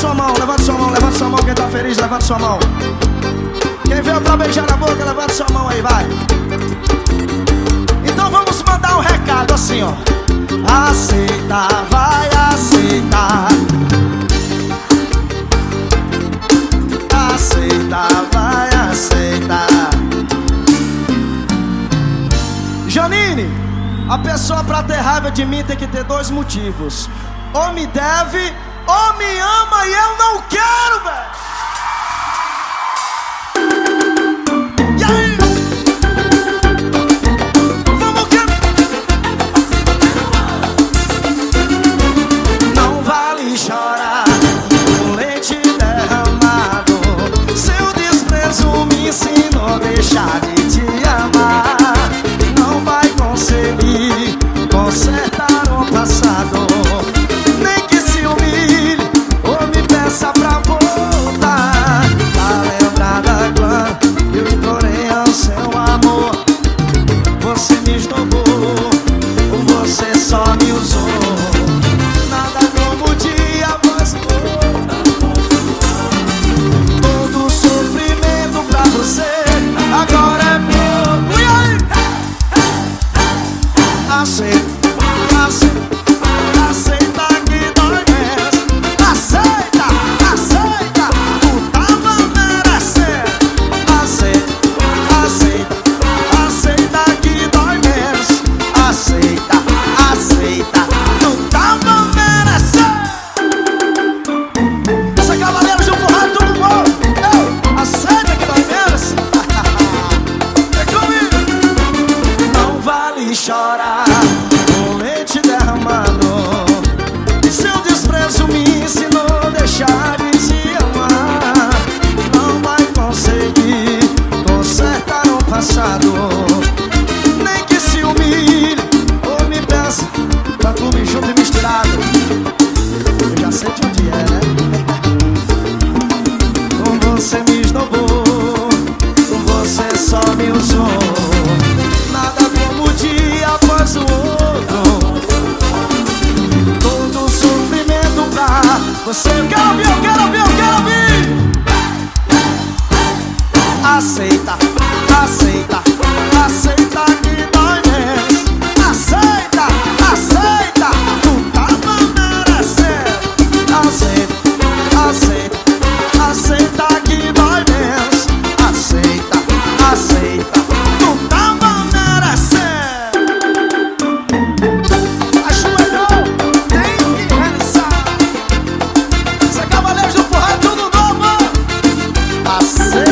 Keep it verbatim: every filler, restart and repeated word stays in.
sua mão, levanta sua mão, levanta sua mão. Quem tá feliz, levanta sua mão. Quem veio pra beijar na boca, levanta sua mão aí, vai. Então vamos mandar um recado assim, ó. Aceita, vai aceitar. Aceita, vai aceitar. Janine, a pessoa pra ter raiva de mim tem que ter dois motivos: ou me deve, ou me ama e eu não quero, velho. E aí? Vamos que... Não vale chorar com leite derramado. Seu desprezo me ensinou a deixar de te amar. Não vai conseguir consertar o passado, nem que se humilhe ou me peça pra voltar. Tá lembrada quando eu implorei ao seu amor? Você me esnobou, você só me usou. Nada como o dia após o outro. Todo sofrimento pra você agora é pouco. E aí? Aceita, aceita, aceita que dói menos. Aceita, aceita, tu tava merecendo. Aceita, aceita, aceita que dói menos. Aceita, aceita, tu tava merecendo. Essa cavaleiro de um porrado, tudo bom? Ei, aceita que dói menos. É comigo. Não vale chorar com leite derramado. Seu desprezo me ensinou a deixar de te amar. Não vai conseguir consertar o passado, nem que se humilhe ou me peça pra comer junto e misturado. Eu já sei de onde é, né? Com você me esnobou, com você só me usou. Nada como o dia após o outro. Todo sofrimento pra você. Eu quero ouvir, eu quero ouvir, eu quero ouvir. Aceita, aceita, aceita que dói menos. Aceita, aceita, tu tava merecendo. Aceita, aceita, aceita que dói menos. Aceita, aceita, tu tava merecendo. Ajoelhou, tem que realizar. Você cavaleiro do forró, tudo novo. Aceita.